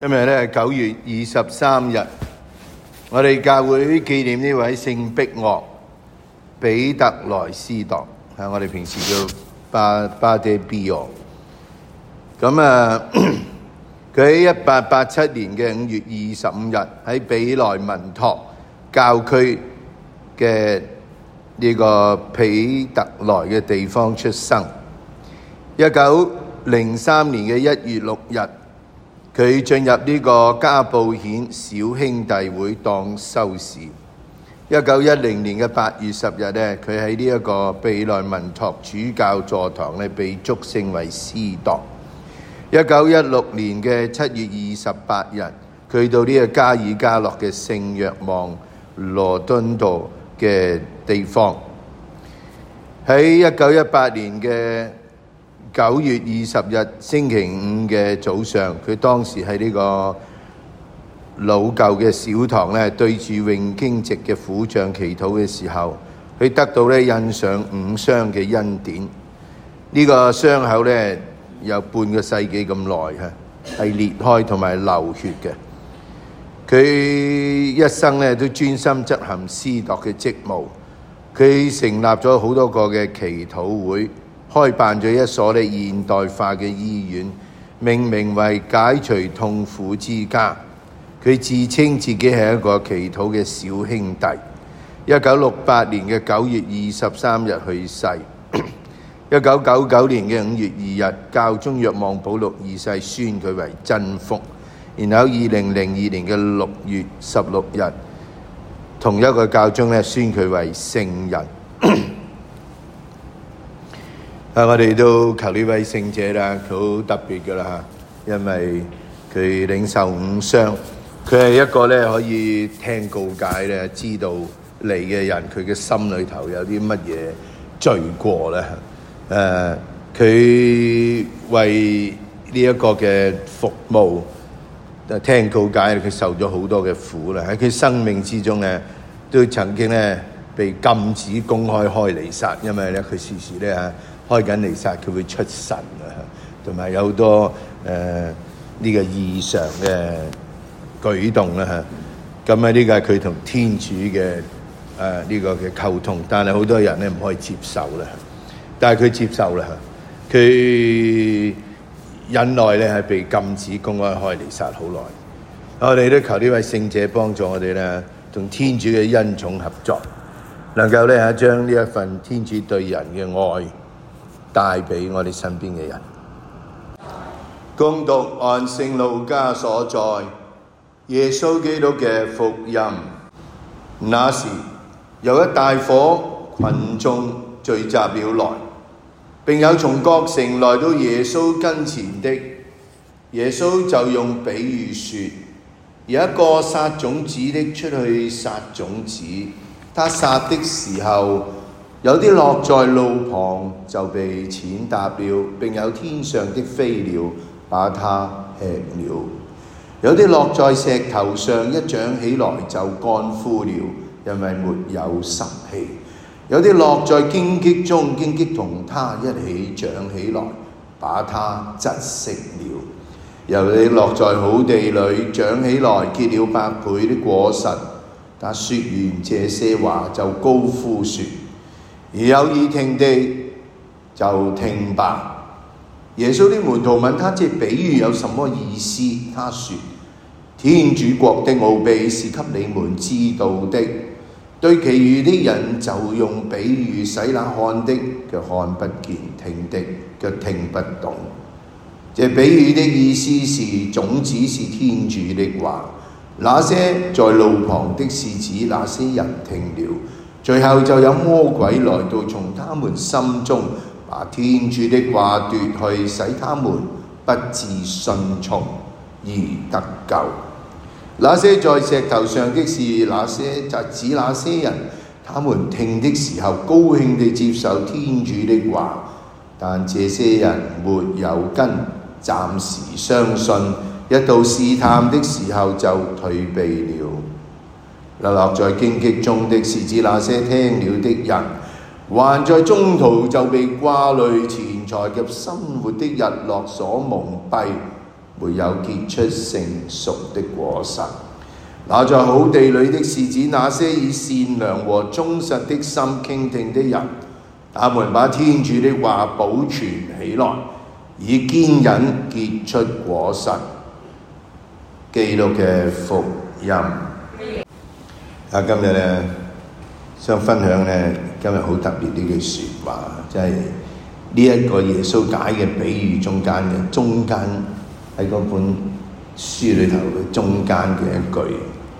今日咧係9月23日，我哋教會紀念呢位聖碧岳彼特萊斯鐸，我哋平時叫巴爹比岳。佢喺1887年嘅5月25日喺比萊文托教區嘅呢個彼特萊嘅地方出生。1903年嘅1月6日，佢進入呢個加布顯小兄弟會當修士。1910年嘅8月10日咧，佢喺呢一個比萊文托主教座堂咧被祝聖為司鐸。1916年嘅7月28日，佢到呢個加爾加諾嘅聖若望羅敦道嘅地方。喺1918年嘅9月20日星期五嘅早上，佢當時喺呢個老舊嘅小堂咧，對住永經席嘅苦像祈禱嘅時候，佢得到咧印上5傷嘅恩典。呢個傷口咧有半個世紀咁耐，係裂開同埋流血嘅。佢一生咧都專心執行司鐸嘅職務。佢成立咗好多個嘅祈禱會，開辦咗一所咧現代化嘅醫院，命名為解除痛苦之家。佢自稱自己係一個祈禱嘅小兄弟。1968年嘅9月23日去世。1999年嘅5月2日，教宗若望保祿2世宣佢為真福。然後2002年嘅6月16日，同一個教宗咧宣佢為聖人。我哋都求呢位聖者啦，佢好特別噶啦，因為佢領受5傷，佢係一個咧可以聽告解咧，知道嚟嘅人佢嘅心裏頭有啲乜嘢罪過咧。佢為呢一個嘅服務聽告解，佢受咗好多嘅苦啦。喺佢生命之中咧，都曾經咧被禁止公開開彌撒，因為咧佢時時咧開緊彌撒，佢會出神啊，同埋有好多呢個異常嘅舉動啦嚇。咁呢個係佢同天主嘅呢個嘅溝通，但係好多人咧唔可以接受啦。但係佢接受啦，佢忍耐咧係被禁止公開開彌撒好耐。我哋都求呢位聖者幫助我哋咧，同天主嘅恩寵合作，能夠咧將呢一份天主對人嘅愛帶俾我哋身邊嘅人。恭讀按聖路加所載耶穌基督嘅福音。那時有一大伙群眾聚集了來，並有從各城來到耶穌跟前的。耶穌就用比喻說：有一個撒種子的出去撒種子，他撒的時候，有啲落在路旁，就被踐踏了，並有天上的飛鳥把它吃了；有啲落在石頭上，一長起來就乾枯了，因為沒有濕氣；有啲落在荊棘中，荊棘同它一起長起來，把它窒息了；有啲落在好地裏，長起來結了100倍的果實。他說完這些話，就高呼說：而有耳聽的就聽吧。耶穌的門徒問他這比喻有什麼意思？他說：天主國的奧秘是給你們知道的，對其餘的人就用比喻，使那看的卻看不見，聽的卻聽不懂。這比喻的意思是，種子是天主的話，那些在路旁的是指那些人聽了，最後就有魔鬼來到，從他們心中把天主的話奪去，使他們不致順從而得救。那些在石頭上的是那些，就指那些人，他們聽的時候高興地接受天主的話，但這些人沒有根，暫時相信，一到試探的時候就退避了。落在荊棘中的是指那些聽了的人，還在中途就被掛慮錢財及生活的日落所蒙蔽， 沒有結出成熟的果實。那在好地裏的是指那些以善良和忠實的心傾聽的人，他們把天主的話保存起來，以堅忍結出果實。基督嘅福音。今日呢，想分享呢，今日好特別呢句説話，即係呢一個耶穌解嘅比喻中間喺嗰本書裏頭嘅中間嘅一句，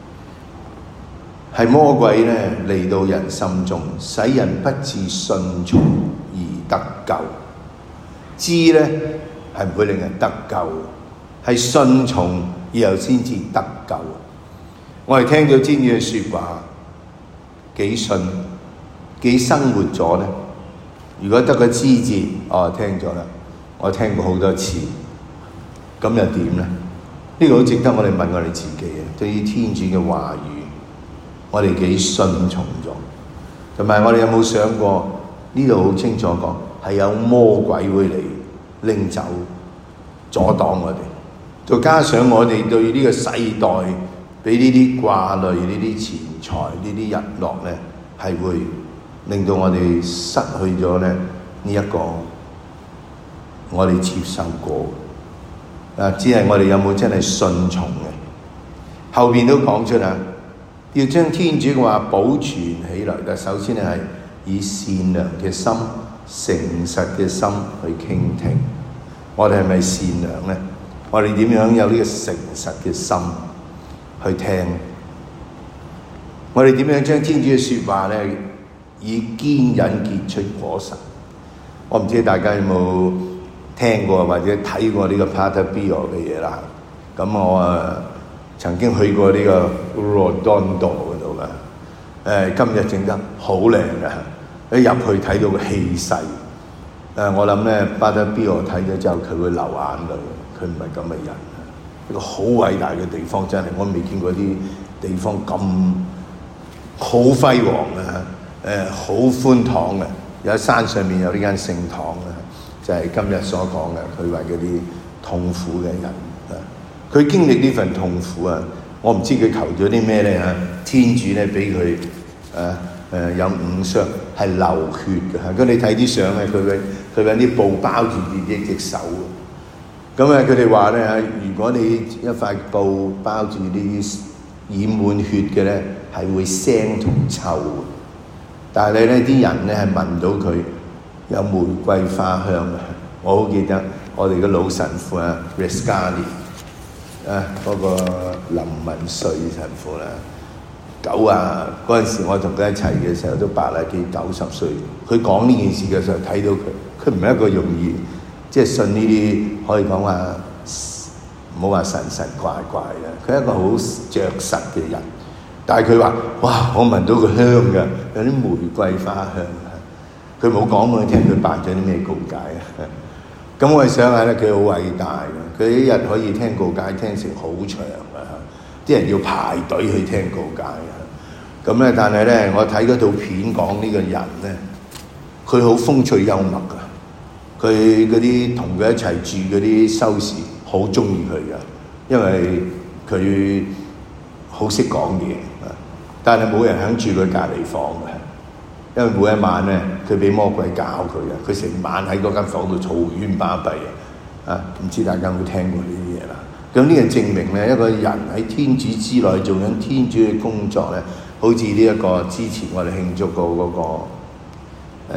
係魔鬼呢嚟到人心中，使人不至順從而得救。知呢係唔會令人得救，係順從然後先至得救。我哋聽到天主嘅説話，幾信幾生活咗呢？如果得個知字，聽咗啦，我聽過好多次，咁又點呢？呢個好值得我哋問我哋自己啊！對於天主嘅話語，我哋幾順從咗？同埋我哋有冇想過呢度好清楚講係有魔鬼會嚟拎走、阻擋我哋？再加上我哋對呢個世代俾呢啲掛慮、呢啲錢財、呢啲日落呢，係會令到我哋失去咗呢一個我哋接受過。只係我哋有冇真係順從嘅？後邊都講出啦，要將天主嘅話保存起來。但首先係以善良嘅心、誠實嘅心去傾聽。我哋係咪善良呢？我哋點樣有呢個誠實嘅心去聽？我哋點樣將天主嘅説話呢，以堅忍結出果實？我唔知大家有冇聽過或者睇過呢個 Padre Pio 嘅嘢啦。咁我曾經去過呢個 Rotondo 嗰度啦。今日整得好靚嘅，一入去睇到個氣勢。我諗咧 Padre Pio 睇咗之後，佢會流眼淚。佢唔係咁嘅人，一個好偉大嘅地方，真係我未見過啲地方咁好輝煌嘅，好寬敞嘅。有山上面有呢間聖堂嘅，就係今日所講嘅，佢為嗰啲痛苦嘅人，佢經歷呢份痛苦啊，我唔知佢求咗啲咩咧嚇，天主咧俾佢有五傷係流血嘅。咁你睇啲相咧，佢揾啲布包住自己隻手。咁佢哋話咧，如果你一塊布包住啲染滿血嘅咧，係會腥同臭。但係咧，啲人咧係聞到佢有玫瑰花香嘅。我好記得我哋嘅老神父啊 Rescali 嗰個林文瑞神父啦，嗰陣時我同佢一齊嘅時候都80幾90歲。佢講呢件事嘅時候睇到佢唔係一個容易。即係信呢啲可以講話唔好話神神怪怪嘅，佢係一個好著實嘅人。但係佢話：哇！我聞到個香嘅，有啲玫瑰花香。佢冇講俾我聽佢辦咗啲咩告解啊。咁我哋想下咧，佢好偉大嘅。佢一日可以聽告解聽成好長啊！啲人要排隊去聽告解啊。咁咧，但係咧，我睇嗰套片講呢個人咧，佢好風趣幽默㗎。佢嗰啲同佢一齊住嗰啲修士好中意佢㗎，因為佢好識講嘢，但係冇人肯住佢隔離房嘅，因為每一晚咧佢俾魔鬼搞佢嘅，佢成晚喺嗰間房度嘈喧巴閉啊！唔知大家有冇聽過呢啲嘢啦？咁呢個證明咧，一個人喺天主之內做緊天主嘅工作咧，好似呢一個之前我哋慶祝過嗰個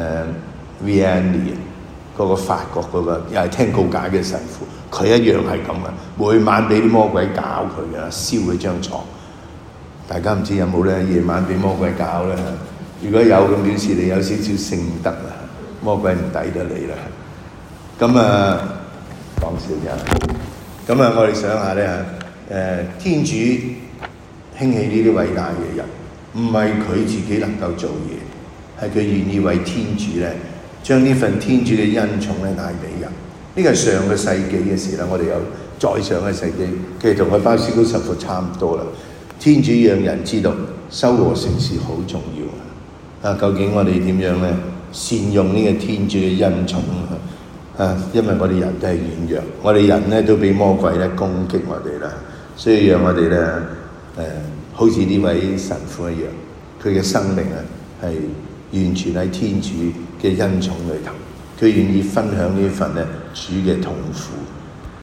Vianney。嗰個法國嗰個又係聽告解嘅神父，佢一樣係咁嘅，每晚俾啲魔鬼搞佢嘅，燒佢張床。大家唔知有冇咧？夜晚俾魔鬼搞咧？如果有咁表示你有少少聖德啦，魔鬼唔抵得你啦。咁講笑啫。咁我哋想下咧天主興起呢啲偉大嘅人，唔係佢自己能夠做嘢，係佢願意為天主咧。將呢份天主嘅恩寵咧帶俾人，呢個係上個世紀嘅事啦。我哋有再上個世紀，其實同我鮑思高神父差唔多啦。天主讓人知道修和成事好重要啊！究竟我哋點樣咧善用呢個天主嘅恩寵？ 因為我哋人都係軟弱，我哋人咧都俾魔鬼咧攻擊我哋啦，所以讓我哋咧好似呢位神父一樣，佢嘅生命啊係完全喺天主嘅恩寵裏頭，佢願意分享呢份咧主嘅痛苦。